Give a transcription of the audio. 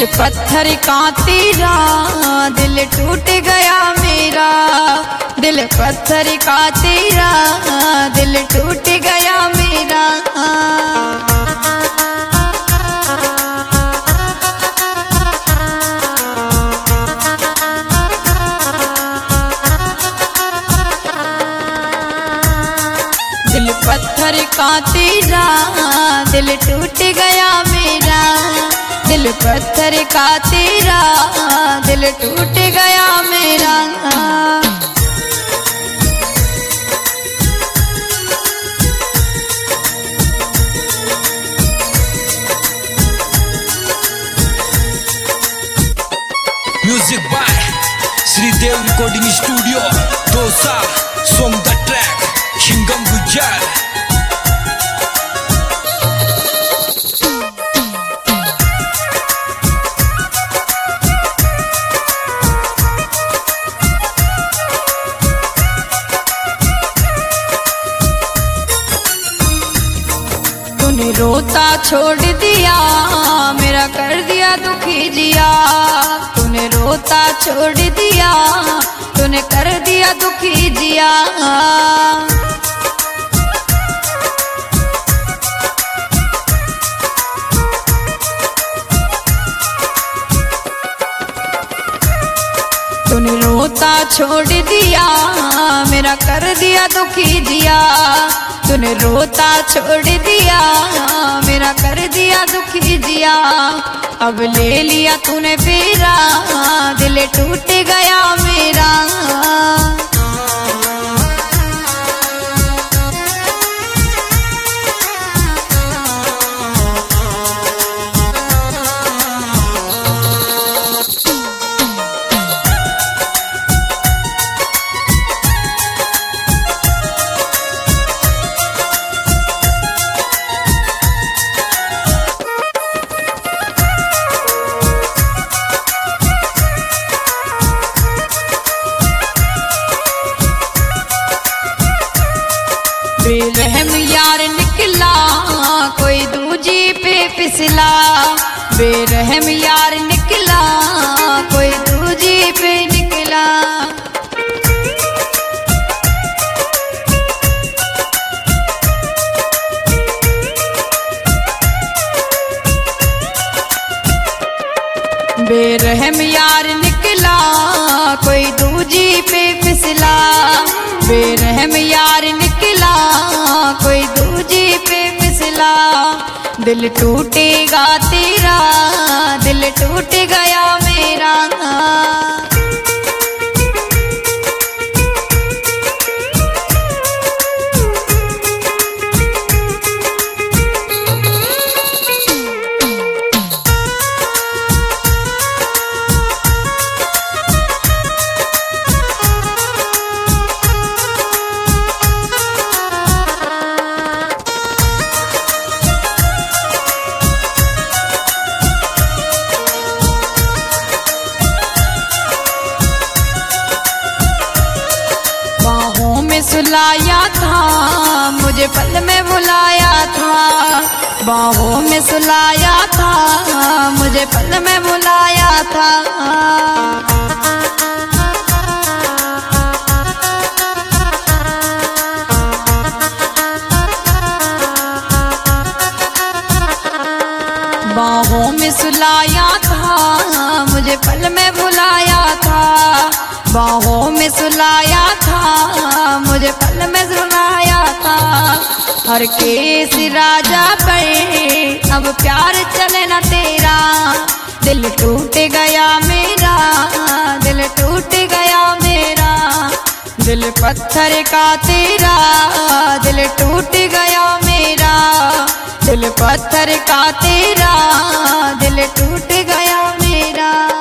दिल पत्थर का तेरा, दिल टूट गया मेरा। दिल पत्थर का तेरा, दिल टूट गया मेरा। दिल पत्थर का तेरा, दिल टूट गया मेरा। दिल पत्थर का तेरा, दिल टूट गया मेरा। Music by Shridev recording studio Dausa. Song the track Shingam Gujjar. तूने रोता छोड़ दिया, मेरा कर दिया दुखी जिया। तूने रोता छोड़ दिया, तूने कर दिया दुखी जिया। तूने रोता छोड़ दिया, मेरा कर दिया दुखी जिया। तूने रोता छोड़ दिया, मेरा कर दिया दुखी जिया। अब ले लिया तूने फेरा, दिल टूट गया मेरा। बेरहम यार निकला, कोई दूजी पे फिसला। बेरहम यार निकला, कोई दूजी पे निकला। बेरहम यार निकला, कोई दूजी पे फिसला। बेरहम यार निकला, कोई दूजी पे फिसला। दिल टूटेगा तेरा, दिल टूट गया मेरा। सुलाया था, मुझे पल में बुलाया था। बाहों में सुलाया था, मुझे पल में बुलाया था। बाहों में सुलाया था, मुझे पल में बुलाया था। बाहों में सुलाया था, मुझे पल में सुलाया था। हर केस राजा पर अब प्यार चले ना तेरा। दिल टूट गया मेरा, दिल टूट गया मेरा। दिल पत्थर का तेरा, दिल टूट गया मेरा। दिल पत्थर का तेरा, दिल टूट गया मेरा।